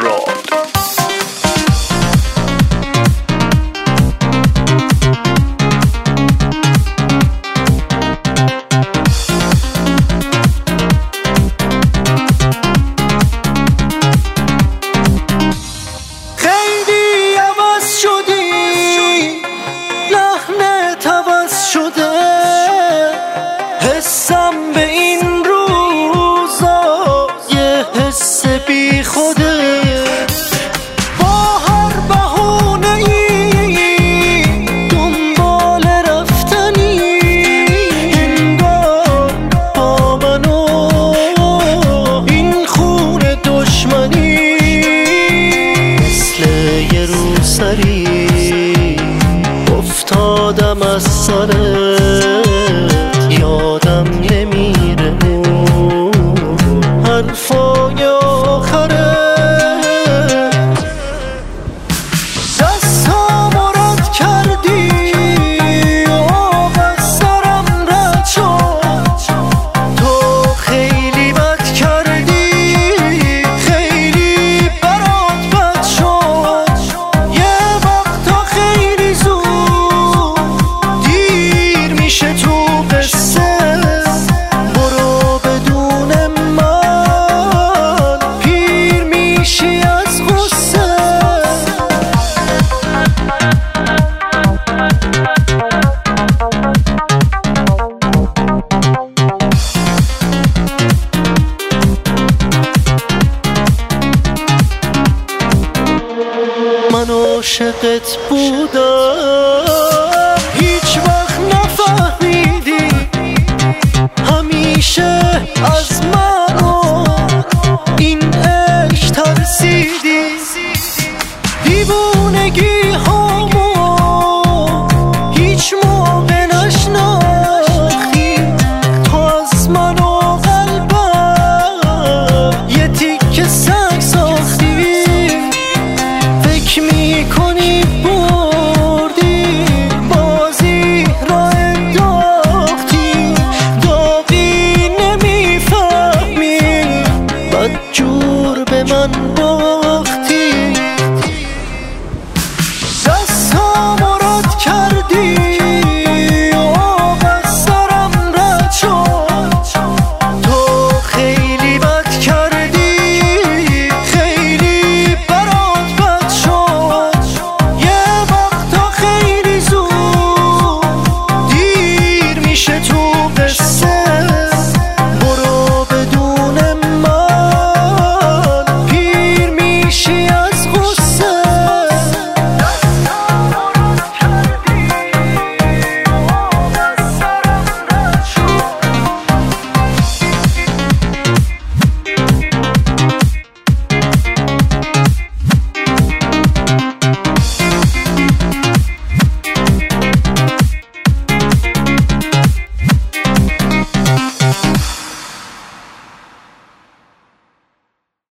راد. حسم به این روزا یه حس بی خوده، با هر بهونه‌ای دنبال رفتنی، انگار با من و این خون دشمنی، مثل یه روسری افتادم از سرت، یادم نمیره حرفای آخره، دستامو رد کردی آب از سرم رد شد، تو خیلی بد کردی خیلی برات بد شد، یه وقتا خیلی زود دیر میشه تو قصه، برو بدون من پیر میشی از غصه. من عاشقت بودم هیچ وقت نفهمیدی، همیشه از من